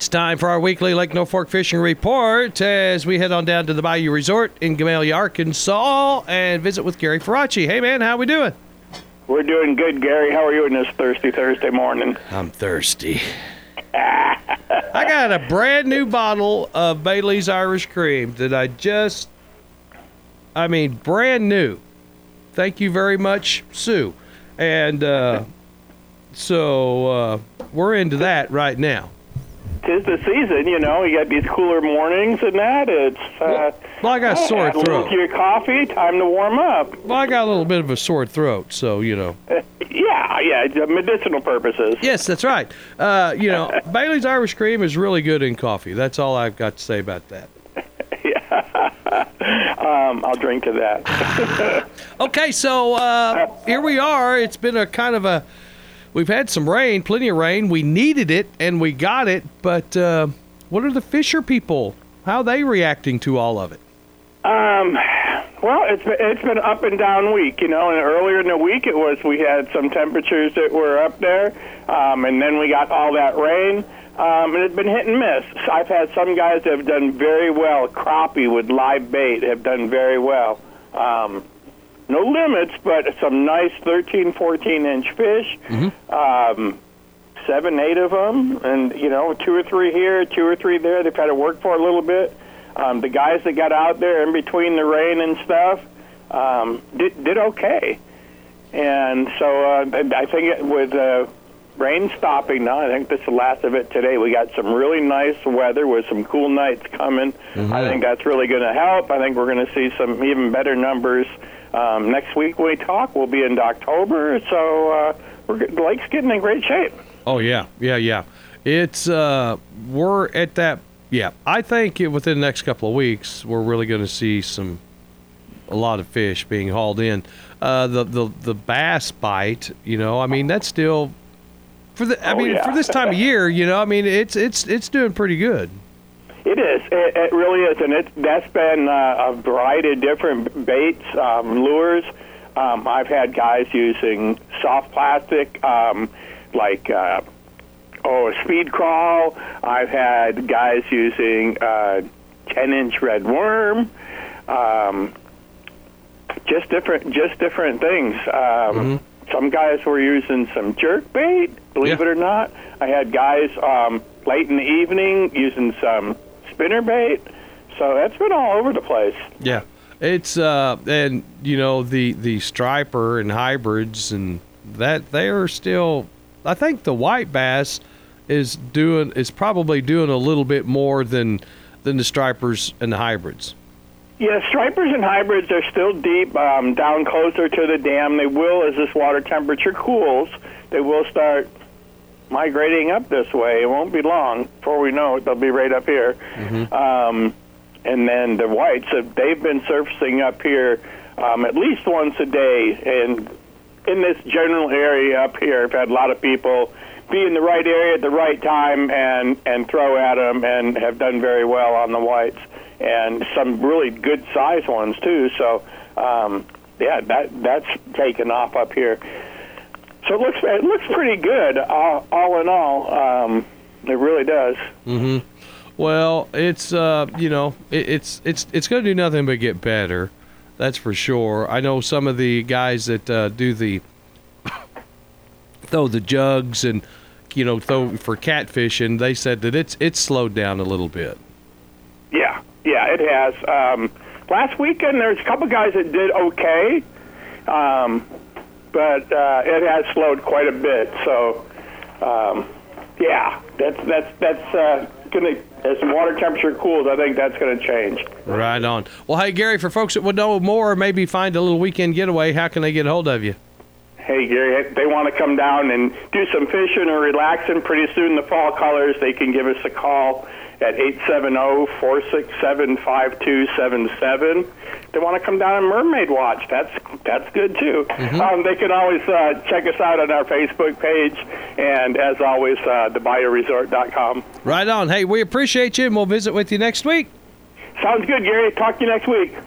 It's time for our weekly Lake Norfolk Fishing Report as we head on down to the Bayou Resort in Gamaliel, Arkansas, and visit with Gary Faraci. Hey, man, how we doing? We're doing good, Gary. How are you on this thirsty Thursday morning? I'm thirsty. I got a brand new bottle of Bailey's Irish Cream that brand new. Thank you very much, Sue. And so we're into that right now. 'Tis the season, you know. You got these cooler mornings and that. It's well, I got a sore add a little throat. to your coffee. Time to warm up. Well, I got a little bit of a sore throat, so you know. Yeah, medicinal purposes. Yes, that's right. Bailey's Irish Cream is really good in coffee. That's all I've got to say about that. I'll drink to that. Okay, so here we are. It's been we've had some rain, plenty of rain. We needed it, and we got it. But what are the fisher people? How are they reacting to all of it? Well, it's been up and down week, you know. And earlier in the week, we had some temperatures that were up there, and then we got all that rain. And it's been hit and miss. I've had some guys that have done very well. Crappie with live bait have done very well. No limits, but some nice 13, 14-inch fish. Mm-hmm. 7, 8 of them, and, 2 or 3 here, 2 or 3 there. They've had to work for a little bit. The guys that got out there in between the rain and stuff did okay. And so I think with rain stopping now, I think this is the last of it today. We got some really nice weather with some cool nights coming. Mm-hmm. I think that's really going to help. I think we're going to see some even better numbers. Next week when we talk, we'll be in October, so the lake's getting in great shape. Oh, yeah. It's, we're at that, I think within the next couple of weeks, we're really going to see a lot of fish being hauled in. The bass bite, that's still, for this time of year, it's doing pretty good. It is. It really is, and that's been a variety of different baits, lures. I've had guys using soft plastic, like a speed crawl. I've had guys using 10-inch red worm. Just different things. Mm-hmm. Some guys were using some jerk bait, believe it or not. I had guys late in the evening using some spinner bait, so that's been all over the place. Yeah, it's and the striper and hybrids and that they are still. I think the white bass is probably doing a little bit more than the stripers and the hybrids. Yeah, stripers and hybrids are still deep, down closer to the dam. They will, as this water temperature cools, they will start migrating up this way. It won't be long before we know it. They'll be right up here. Mm-hmm. And then the whites, they've been surfacing up here at least once a day. And in this general area up here, I've had a lot of people be in the right area at the right time and throw at them and have done very well on the whites. And some really good-sized ones, too. So, that's taken off up here. So it looks pretty good, all in all. It really does. Mm-hmm. Well, it's it's going to do nothing but get better. That's for sure. I know some of the guys that throw the jugs and throw for catfishing. They said that it's slowed down a little bit. Yeah, it has. Last weekend there's a couple guys that did okay. But it has slowed quite a bit. So, that's going to, as the water temperature cools, I think that's going to change. Right on. Well, hey, Gary, for folks that would know more, maybe find a little weekend getaway, how can they get a hold of you? Hey, Gary, if they want to come down and do some fishing or relaxing pretty soon, the fall colors, they can give us a call at 870-467-5277. They want to come down and mermaid watch. That's good, too. Mm-hmm. They can always check us out on our Facebook page, and as always, thebayouresort.com. Right on. Hey, we appreciate you, and we'll visit with you next week. Sounds good, Gary. Talk to you next week.